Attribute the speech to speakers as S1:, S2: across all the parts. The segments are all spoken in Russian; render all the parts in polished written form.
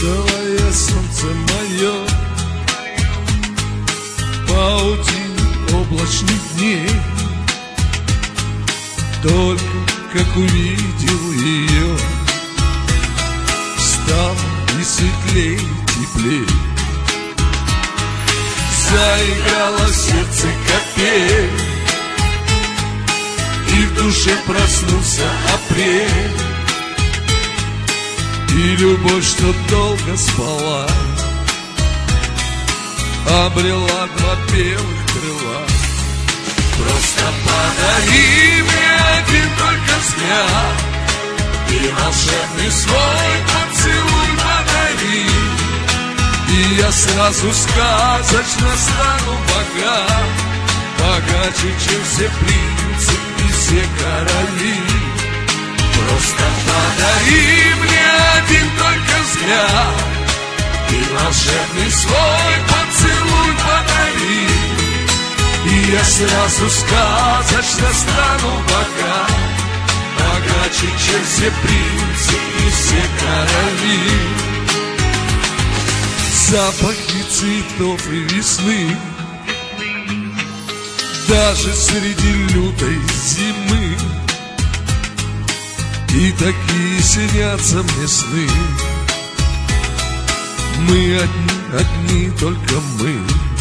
S1: ласковое солнце мое, паутине облачных дней. Только как увидел ее, стал и светлей, теплей. Заиграла в сердце капель, и в душе проснулся апрель. И любовь, что долго спала, обрела два белых крыла. Просто подари мне один только взгляд, и волшебный свой поцелуй подари, и я сразу сказочно стану богат, богаче, чем все принцы и все короли. Просто подари мне один только взгляд, и волшебный свой поцелуй подари, и я сразу сказочно стану богат, богаче, чем все принцы и все короли. Запахи цветов и весны, даже среди лютой зимы, и такие снятся мне сны. Мы одни, одни только мы,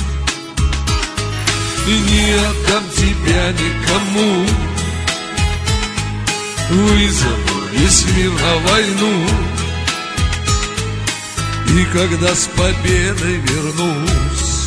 S1: и не отдам тебя никому. Вызову весь мир на войну, и когда с победой вернусь,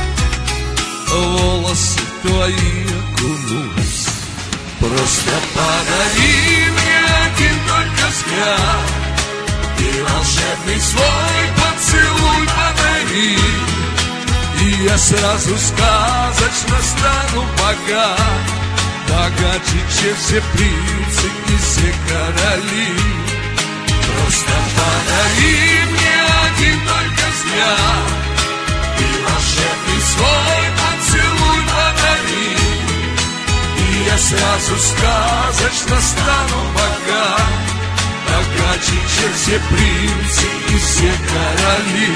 S1: волосы твои окунусь. Просто подари мне один только взгляд, и волшебный свой поцелуй подари, и я сразу сказочно стану богат, богаче, чем все принцы и все короли. Просто подари мне один только взгляд, и волшебный свой поцелуй подари, и я сразу сказочно стану богат, богаче, чем все принцы и все короли.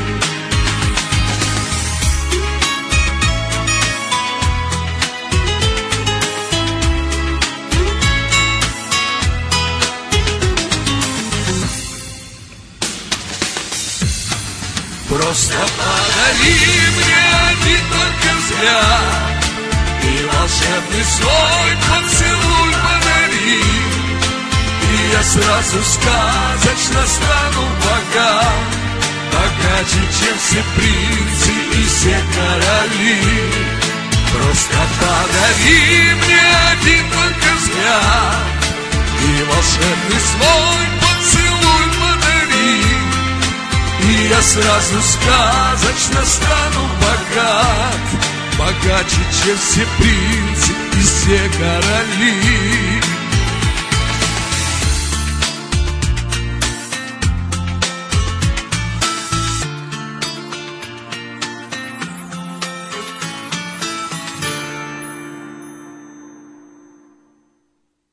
S1: Просто подари мне один только взгляд, и волшебный свой поцелуй подари, и я сразу сказочно стану богат, богаче, чем все принцы и все короли. Просто подари мне один только взгляд, и волшебный свой поцелуй подари, и я сразу сказочно стану богат, богаче, чем все принцы и все короли.